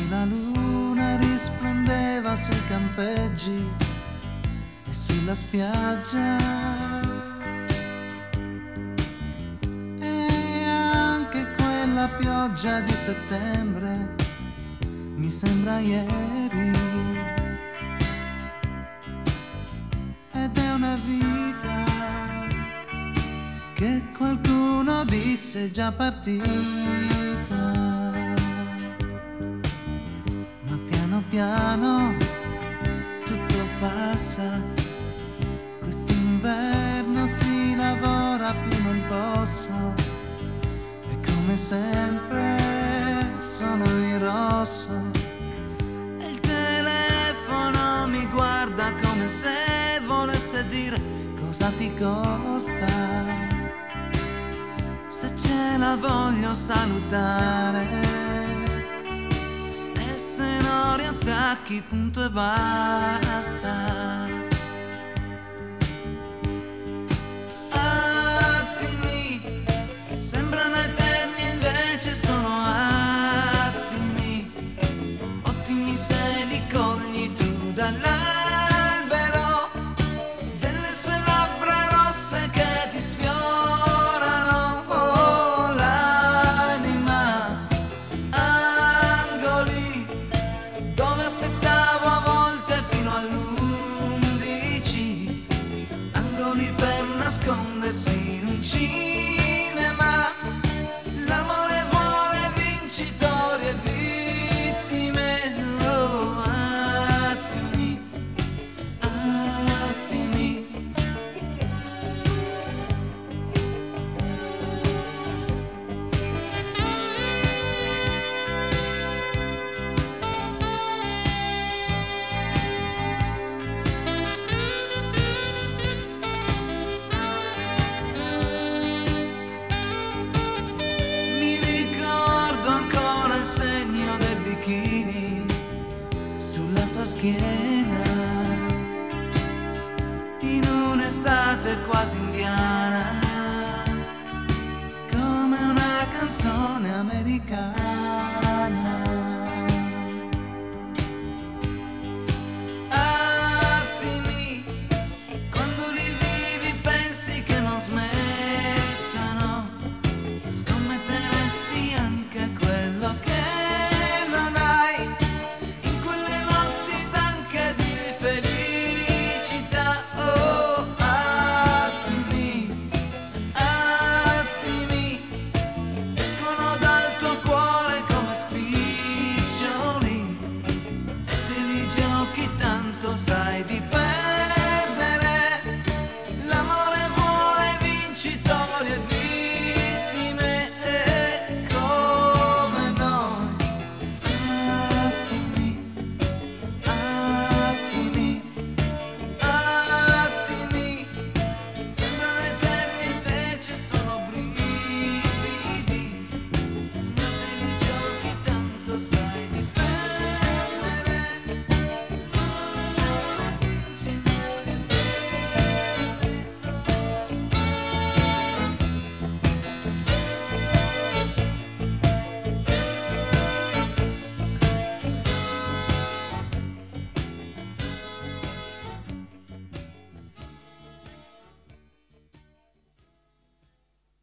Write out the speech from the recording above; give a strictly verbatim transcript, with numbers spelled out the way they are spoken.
la luna risplendeva sui campeggi e sulla spiaggia, e anche quella pioggia di settembre mi sembra ieri, ed è una vita che qualcuno disse già partita, ma piano piano tutto passa. Quest'inverno si lavora più non posso, e come sempre sono in rosso, e il telefono mi guarda come se volesse dire: cosa ti costa se ce la voglio salutare, e se no riattacchi, punto e basta. Attimi sembrano eterni, invece sono attimi, ottimi se li cogli tu dall'albero delle sue labbra rosse che ti sfiorano, oh, l'anima, angoli dove aspettavo a volte fino all'undici, angoli per nascondersi in un cinema. L'amore vuole vincitori e vittime, oh, attimi, attimi. Mi ricordo ancora il segno del bikini sulla tua schiena, in un'estate quasi indiana, come una canzone americana.